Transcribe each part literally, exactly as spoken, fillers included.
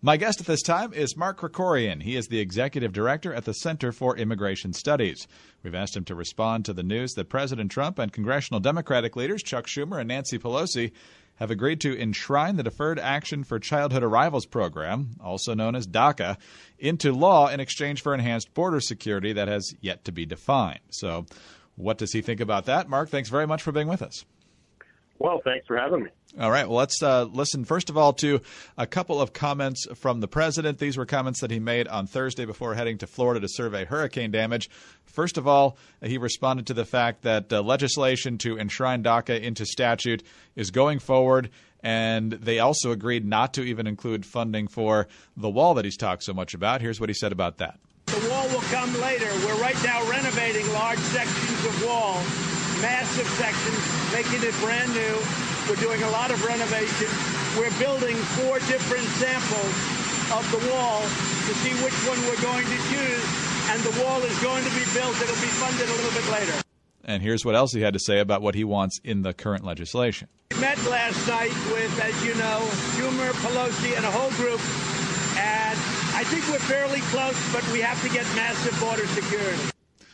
My guest at this time is Mark Krikorian. He is the executive director at the Center for Immigration Studies. We've asked him to respond to the news that President Trump and congressional Democratic leaders Chuck Schumer and Nancy Pelosi have agreed to enshrine the Deferred Action for Childhood Arrivals program, also known as DACA, into law in exchange for enhanced border security that has yet to be defined. So what does he think about that? Mark, thanks very much for being with us. Well, thanks for having me. All right. Well, let's uh, listen, first of all, to a couple of comments from the president. These were comments that he made on Thursday before heading to Florida to survey hurricane damage. First of all, he responded to the fact that uh, legislation to enshrine DACA into statute is going forward, and they also agreed not to even include funding for the wall that he's talked so much about. Here's what he said about that. The wall will come later. We're right now renovating large sections of wall, massive sections, making it brand new. We're doing a lot of renovation. We're building four different samples of the wall to see which one we're going to choose, and the wall is going to be built. It'll be funded a little bit later. And here's what else he had to say about what he wants in the current legislation. We met last night with, as you know, Schumer, Pelosi, and a whole group, and I think we're fairly close, but we have to get massive border security.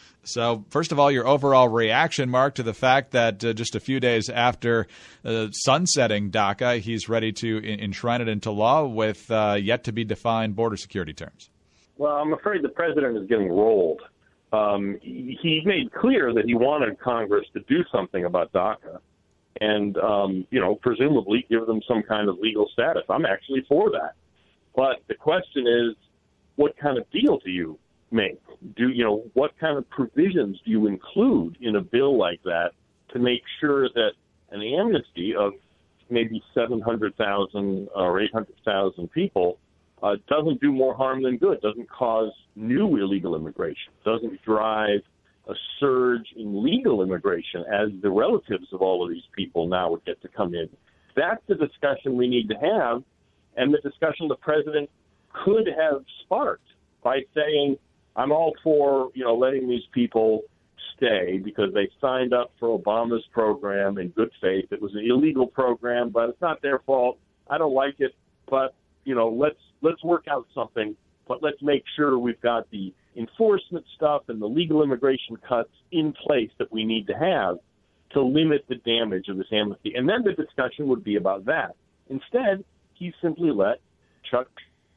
So, first of all, your overall reaction, Mark, to the fact that uh, just a few days after uh, sunsetting DACA, he's ready to in- enshrine it into law with uh, yet-to-be-defined border security terms. Well, I'm afraid the president is getting rolled. Um, he, he made clear that he wanted Congress to do something about DACA and, um, you know, presumably give them some kind of legal status. I'm actually for that. But the question is, what kind of deal do you make? Do you know what kind of provisions do you include in a bill like that to make sure that an amnesty of maybe seven hundred thousand or eight hundred thousand people uh, doesn't do more harm than good, doesn't cause new illegal immigration, doesn't drive a surge in legal immigration as the relatives of all of these people now would get to come in? That's the discussion we need to have, and the discussion the president could have sparked by saying, I'm all for, you know, letting these people stay because they signed up for Obama's program in good faith. It was an illegal program, but it's not their fault. I don't like it, but, you know, let's let's work out something, but let's make sure we've got the enforcement stuff and the legal immigration cuts in place that we need to have to limit the damage of this amnesty. And then the discussion would be about that. Instead, he simply let Chuck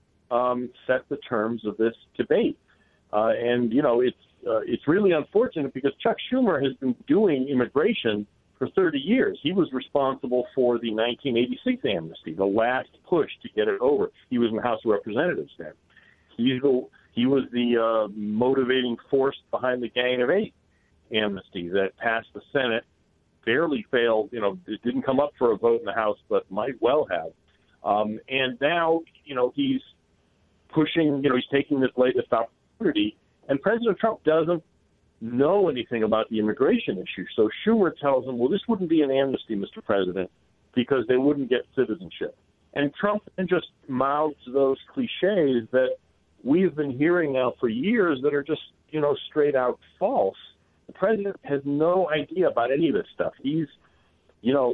um, set the terms of this debate. Uh, and, you know, it's uh, it's really unfortunate because Chuck Schumer has been doing immigration for thirty years. He was responsible for the nineteen eighty-six amnesty, the last push to get it over. He was in the House of Representatives then. He, he was the uh, motivating force behind the Gang of Eight amnesty that passed the Senate, barely failed. You know, it didn't come up for a vote in the House, but might well have. Um, and now, you know, he's pushing, you know, he's taking this latest opportunity. And President Trump doesn't know anything about the immigration issue. So Schumer tells him, well, this wouldn't be an amnesty, Mister President, because they wouldn't get citizenship. And Trump then just mouths those cliches that we've been hearing now for years that are just, you know, straight out false. The president has no idea about any of this stuff. He's, you know,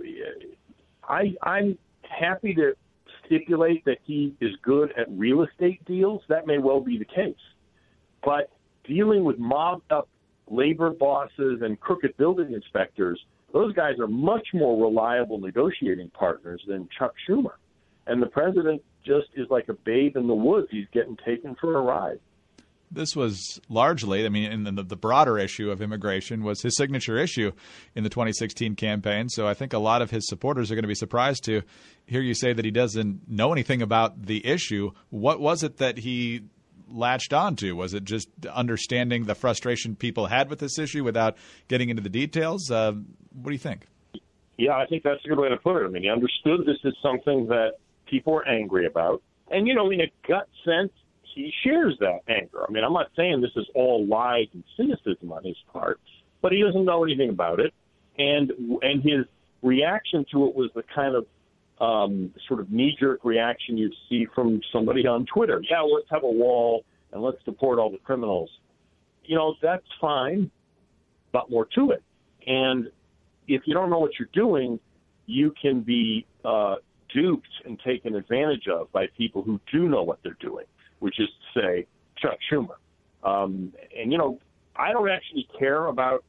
I, I'm happy to stipulate that he is good at real estate deals. That may well be the case. But dealing with mobbed-up labor bosses and crooked building inspectors, those guys are much more reliable negotiating partners than Chuck Schumer. And the president just is like a babe in the woods. He's getting taken for a ride. This was largely, I mean, in the, the broader issue of immigration was his signature issue in the twenty sixteen campaign. So I think a lot of his supporters are going to be surprised to hear you say that he doesn't know anything about the issue. What was it that he latched onto? Was it just understanding the frustration people had with this issue without getting into the details? Uh, what do you think? Yeah, I think that's a good way to put it. I mean, he understood this is something that people are angry about. And, you know, in a gut sense, he shares that anger. I mean, I'm not saying this is all lies and cynicism on his part, but he doesn't know anything about it. And and his reaction to it was the kind of Um, sort of knee-jerk reaction you'd see from somebody on Twitter. Yeah, well, let's have a wall and let's deport all the criminals. You know, that's fine, but more to it. And if you don't know what you're doing, you can be uh, duped and taken advantage of by people who do know what they're doing, which is to say Chuck Schumer. Um, and, you know, I don't actually care about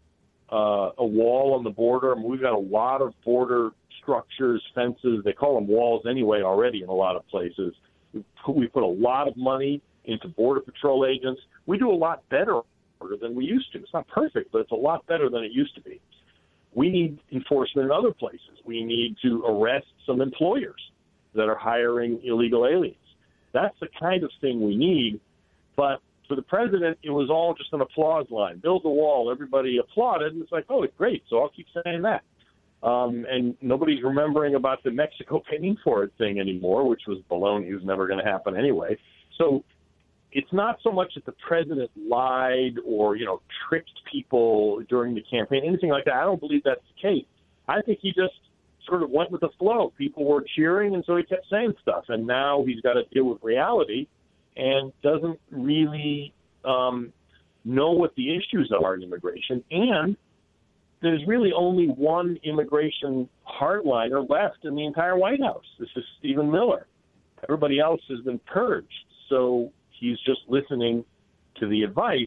uh, a wall on the border. I mean, we've got a lot of border structures, fences. They call them walls anyway already in a lot of places. We put, we put a lot of money into Border Patrol agents. We do a lot better than we used to. It's not perfect, but it's a lot better than it used to be. We need enforcement in other places. We need to arrest some employers that are hiring illegal aliens. That's the kind of thing we need. But for the president, it was all just an applause line. Build the wall. Everybody applauded. And it's like, oh, it's great. So I'll keep saying that. Um, and nobody's remembering about the Mexico paying for it thing anymore, which was baloney. It was never going to happen anyway. So it's not so much that the president lied or, you know, tricked people during the campaign, anything like that. I don't believe that's the case. I think he just sort of went with the flow. People were cheering, and so he kept saying stuff. And now he's got to deal with reality and doesn't really um, know what the issues are in immigration. And there's really only one immigration hardliner left in the entire White House. This is Stephen Miller. Everybody else has been purged. So he's just listening to the advice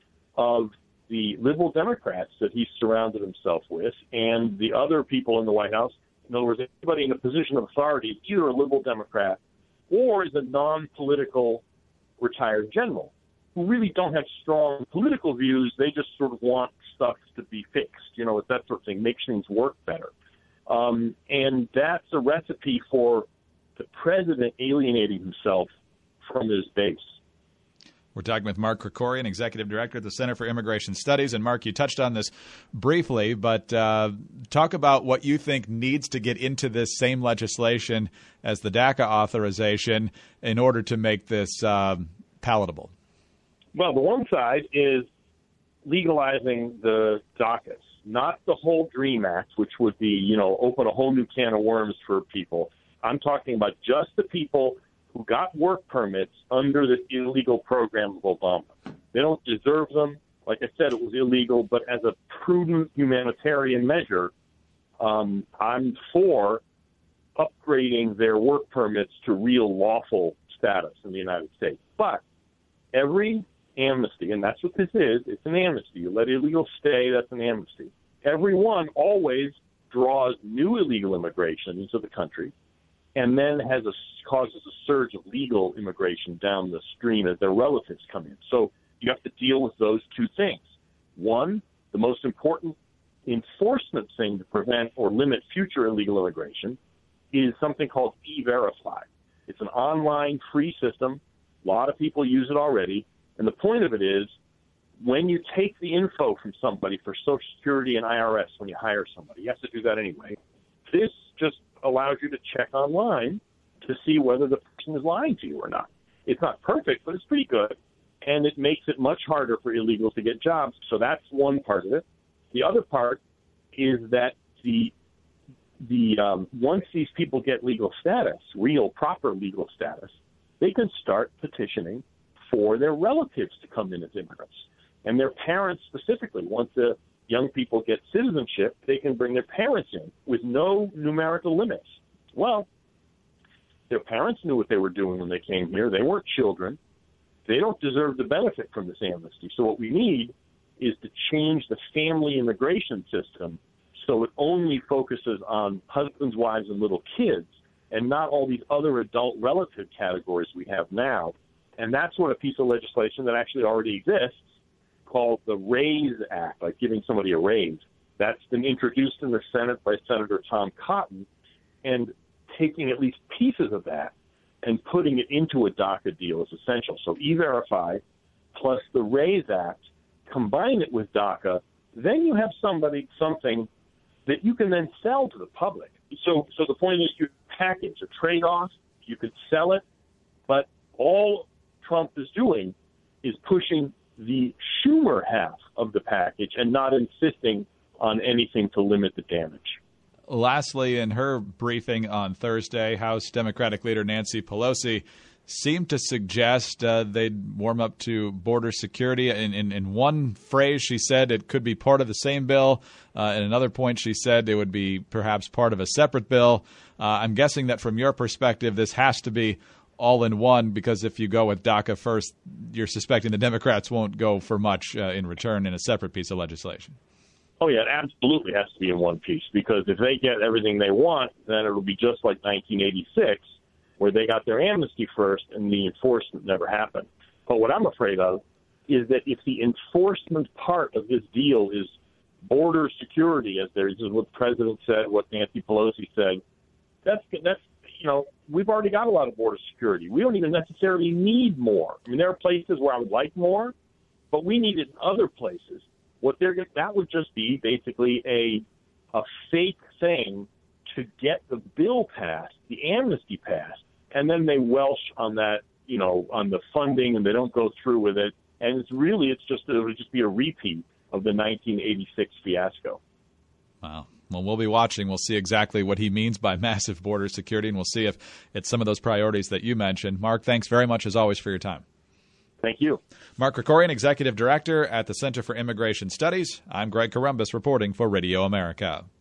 of the liberal Democrats that he's surrounded himself with and the other people in the White House. In other words, anybody in a position of authority is either a liberal Democrat or is a non-political retired general who really don't have strong political views. They just sort of want stuff to be fixed. You know, it's that sort of thing, makes things work better. Um, and that's a recipe for the president alienating himself from his base. We're talking with Mark Krikorian, Executive Director at the Center for Immigration Studies. And, Mark, you touched on this briefly, but uh, talk about what you think needs to get into this same legislation as the DACA authorization in order to make this uh, palatable. Well, the one side is legalizing the DACAs, not the whole DREAM Act, which would be, you know, open a whole new can of worms for people. I'm talking about just the people who got work permits under this illegal program of Obama. They don't deserve them. Like I said, it was illegal, but as a prudent humanitarian measure, um, I'm for upgrading their work permits to real lawful status in the United States. But every amnesty, and that's what this is, it's an amnesty. You let illegal stay, that's an amnesty. Everyone always draws new illegal immigration into the country and then has a, causes a surge of legal immigration down the stream as their relatives come in. So you have to deal with those two things. One, the most important enforcement thing to prevent or limit future illegal immigration is something called E-Verify. It's an online free system. A lot of people use it already. And the point of it is when you take the info from somebody for Social Security and I R S when you hire somebody, you have to do that anyway. This just allows you to check online to see whether the person is lying to you or not. It's not perfect, but it's pretty good, and it makes it much harder for illegals to get jobs. So that's one part of it. The other part is that the the um, once these people get legal status, real, proper legal status, they can start petitioning for their relatives to come in as immigrants. And their parents specifically, once the young people get citizenship, they can bring their parents in with no numerical limits. Well, their parents knew what they were doing when they came here. They weren't children. They don't deserve the benefit from this amnesty. So what we need is to change the family immigration system so it only focuses on husbands, wives, and little kids and not all these other adult relative categories we have now. And that's what a piece of legislation that actually already exists called the RAISE Act, like giving somebody a raise. That's been introduced in the Senate by Senator Tom Cotton, and taking at least pieces of that and putting it into a DACA deal is essential. So E-Verify plus the RAISE Act, combine it with DACA, then you have somebody, something that you can then sell to the public. So, so the point is you package a trade-off, you could sell it, but all Trump is doing is pushing the Schumer half of the package and not insisting on anything to limit the damage. Lastly, in her briefing on Thursday, House Democratic leader Nancy Pelosi seemed to suggest uh, they'd warm up to border security. In, in, in one phrase, she said it could be part of the same bill. Uh, at another point, she said it would be perhaps part of a separate bill. Uh, I'm guessing that from your perspective, this has to be all in one, because if you go with DACA first, you're suspecting the Democrats won't go for much uh, in return in a separate piece of legislation. Oh, yeah, it absolutely has to be in one piece, because if they get everything they want, then it'll be just like nineteen eighty-six, where they got their amnesty first and the enforcement never happened. But what I'm afraid of is that if the enforcement part of this deal is border security, as there is what the president said, what Nancy Pelosi said, that's that's you know, we've already got a lot of border security. We don't even necessarily need more. I mean, there are places where I would like more, but we need it in other places. What they're that would just be basically a a fake thing to get the bill passed, the amnesty passed, and then they welsh on that, you know, on the funding, and they don't go through with it. And it's really, it's just it would just be a repeat of the nineteen eighty-six fiasco. Wow. Well, we'll be watching. We'll see exactly what he means by massive border security, and we'll see if it's some of those priorities that you mentioned. Mark, thanks very much, as always, for your time. Thank you. Mark Krikorian, Executive Director at the Center for Immigration Studies. I'm Greg Corombos reporting for Radio America.